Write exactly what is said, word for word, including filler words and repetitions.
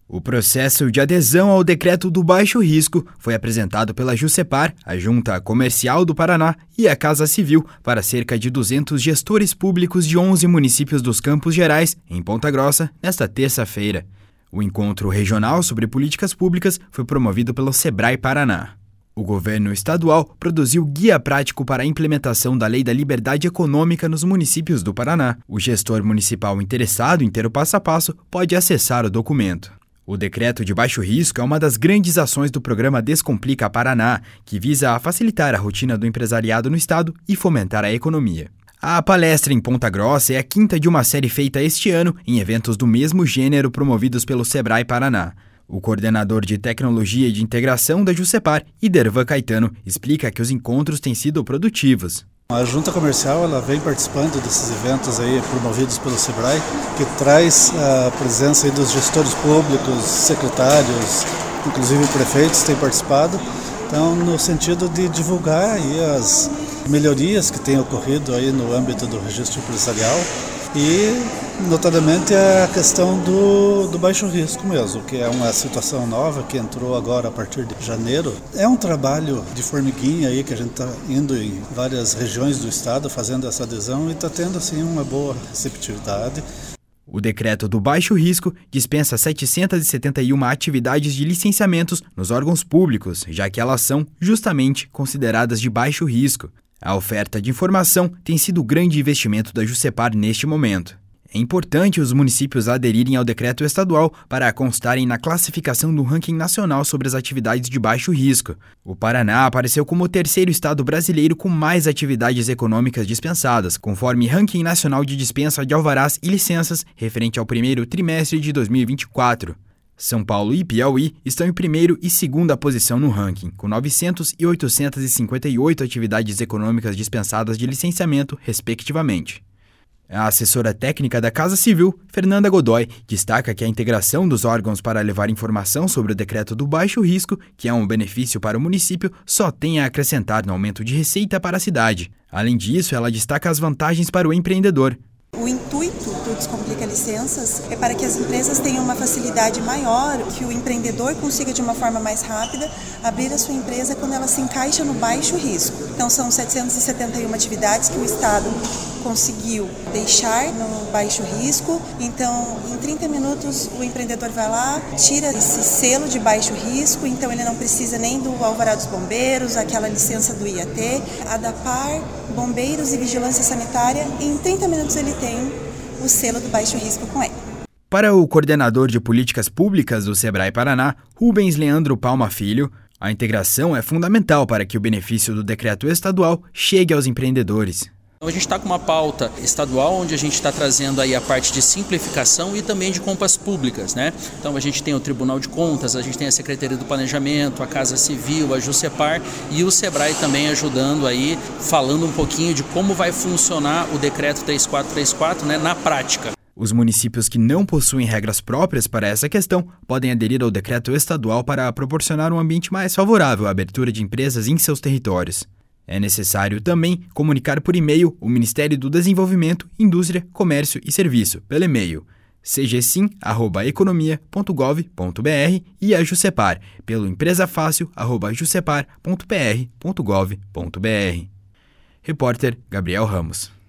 O processo de adesão ao decreto do baixo risco foi apresentado pela Jusepar, a Junta Comercial do Paraná e a Casa Civil para cerca de duzentos gestores públicos de onze municípios dos Campos Gerais, em Ponta Grossa, nesta terça-feira. O encontro regional sobre políticas públicas foi promovido pelo Sebrae Paraná. O governo estadual produziu guia prático para a implementação da Lei da Liberdade Econômica nos municípios do Paraná. O gestor municipal interessado em ter o passo a passo pode acessar o documento. O decreto de baixo risco é uma das grandes ações do programa Descomplica Paraná, que visa facilitar a rotina do empresariado no estado e fomentar a economia. A palestra em Ponta Grossa é a quinta de uma série feita este ano em eventos do mesmo gênero promovidos pelo Sebrae Paraná. O coordenador de Tecnologia e de Integração da Jusepar, Idervan Caetano, explica que os encontros têm sido produtivos. A Junta Comercial ela vem participando desses eventos aí promovidos pelo Sebrae, que traz a presença aí dos gestores públicos, secretários, inclusive prefeitos têm participado. Então, no sentido de divulgar aí as melhorias que têm ocorrido aí no âmbito do registro empresarial e, notadamente, a questão do, do baixo risco mesmo, que é uma situação nova que entrou agora a partir de janeiro. É um trabalho de formiguinha aí que a gente está indo em várias regiões do estado fazendo essa adesão e está tendo assim uma boa receptividade. O decreto do baixo risco dispensa setecentas e setenta e uma atividades de licenciamentos nos órgãos públicos, já que elas são justamente consideradas de baixo risco. A oferta de informação tem sido o grande investimento da Jusepar neste momento. É importante os municípios aderirem ao decreto estadual para constarem na classificação do ranking nacional sobre as atividades de baixo risco. O Paraná apareceu como o terceiro estado brasileiro com mais atividades econômicas dispensadas, conforme ranking nacional de dispensa de alvarás e licenças referente ao primeiro trimestre de dois mil e vinte e quatro. São Paulo e Piauí estão em primeiro e segunda posição no ranking, com novecentas e oitocentas e cinquenta e oito atividades econômicas dispensadas de licenciamento, respectivamente. A assessora técnica da Casa Civil, Fernanda Godoy, destaca que a integração dos órgãos para levar informação sobre o decreto do baixo risco, que é um benefício para o município, só tem a acrescentar no aumento de receita para a cidade. Além disso, ela destaca as vantagens para o empreendedor. O intuito do Descomplica Licenças é para que as empresas tenham uma facilidade maior, que o empreendedor consiga de uma forma mais rápida abrir a sua empresa quando ela se encaixa no baixo risco. Então são setecentas e setenta e uma atividades que o Estado conseguiu deixar no baixo risco. Então em trinta minutos o empreendedor vai lá, tira esse selo de baixo risco, então ele não precisa nem do alvará dos bombeiros, aquela licença do I A T, ADAPAR, bombeiros e vigilância sanitária, e em trinta minutos ele tem o selo do baixo risco com ele. Para o coordenador de políticas públicas do Sebrae Paraná, Rubens Leandro Palma Filho, a integração é fundamental para que o benefício do decreto estadual chegue aos empreendedores. A gente está com uma pauta estadual onde a gente está trazendo aí a parte de simplificação e também de compras públicas, né? Então a gente tem o Tribunal de Contas, a gente tem a Secretaria do Planejamento, a Casa Civil, a Jusepar e o Sebrae também ajudando aí, falando um pouquinho de como vai funcionar o decreto três quatro três quatro, né, na prática. Os municípios que não possuem regras próprias para essa questão podem aderir ao decreto estadual para proporcionar um ambiente mais favorável à abertura de empresas em seus territórios. É necessário também comunicar por e-mail o Ministério do Desenvolvimento, Indústria, Comércio e Serviço, pelo e-mail c g sim arroba economia ponto gov ponto b r e a Jusepar, pelo empresafácil arroba jusepar ponto p r ponto gov ponto b r. Repórter Gabriel Ramos.